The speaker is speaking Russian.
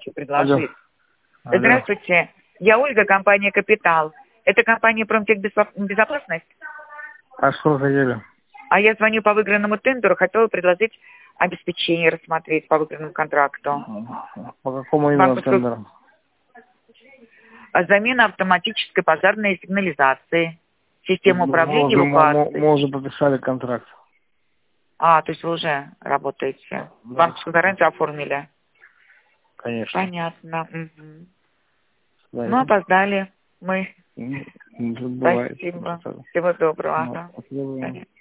хочу предложить. Алло. Здравствуйте. Я Ольга, компания «Капитал». Это компания «Промтехбезопасность». А что хотели? А я звоню по выигранному тендеру, хотела предложить обеспечение рассмотреть по выигранному контракту. По какому именно тендеру? Замена автоматической пожарной сигнализации, система управления эвакуацией. Мы уже подписали контракт. То есть вы уже работаете. Да. Банковскую гарантию оформили. Конечно. Понятно. Угу. Да, Ну, опоздали мы. бывает. Спасибо. Всего доброго. Спасибо.